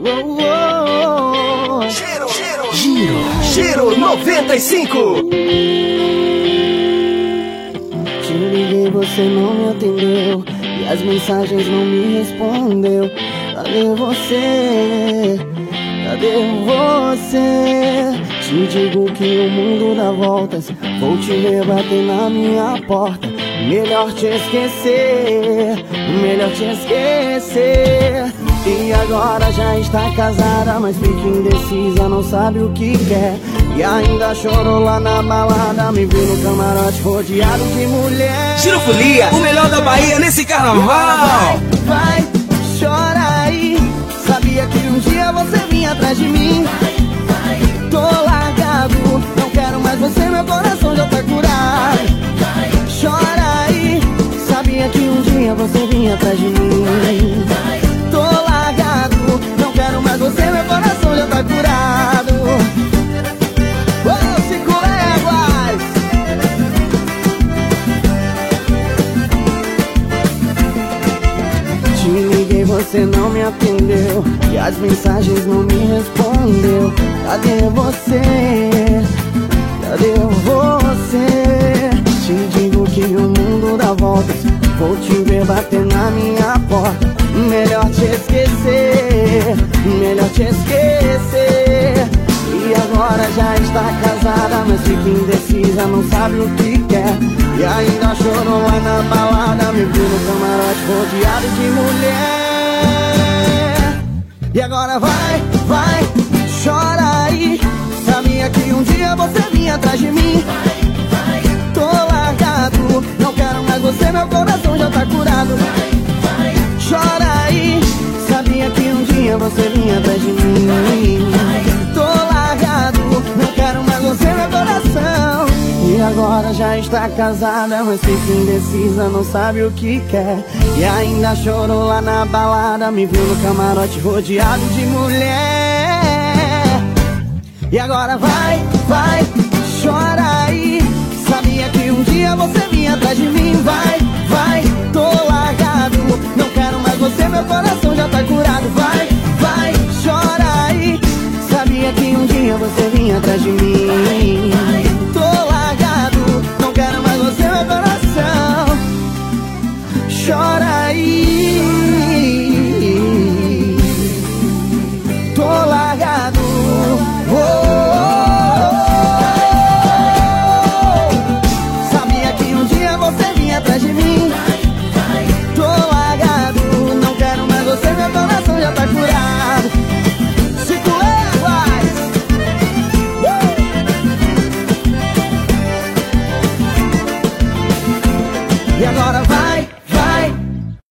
Giro 95. Te liguei, você não me atendeu, e as mensagens não me respondeu. Cadê você? Cadê você? Te digo que o mundo dá voltas, vou te ver bater na minha porta. Melhor te esquecer, melhor te esquecer. E agora já está casada, mas fica indecisa, não sabe o que quer. E ainda chorou lá na balada, me viu no camarote rodeado de mulher. Giro Folia, o melhor da Bahia nesse carnaval. Vai, chora aí. Sabia que um dia você vinha atrás de mim. Tô largado, não quero mais você, meu coração já tá curado. Chora aí. Sabia que um dia você vinha atrás de mim. Tô largado, não quero mais você, meu coração já tá curado. Oh, 5 léguas. Te liguei, você não me atendeu, e as mensagens não me respondeu. Cadê você? Cadê você? Te digo que o mundo dá voltas, vou te ver bater na minha porta. Melhor te esquecer, melhor te esquecer. E agora já está casada, mas fica indecisa, não sabe o que quer. E ainda chorou lá na balada, me viu no camarote rodeado de mulher. E agora vai, chora aí. Sabia que um dia você vinha atrás de mim. Tô largado, não quero mais você, meu coração já tá curado. Chora aí. Sabia que um dia você vinha atrás de mim. Tô largado, não quero mais você, meu coração. E agora já está casada, mas fica indecisa, não sabe o que quer. E ainda chorou lá na balada, me viu no camarote rodeado de mulher. E agora vai, chora aí. Sabia que um dia você vinha atrás de mim. Vai, tô largado, não quero mais você, meu coração já tá curado. Vai, chora aí. Sabia que um dia você vinha atrás de mim. Tô largado, não quero mais você, meu coração. Chora aí. Tô largado. Sabia que um dia você vinha atrás de mim. Tô largado, não quero mais você, meu coração já tá curado. 5 léguas. E agora vai.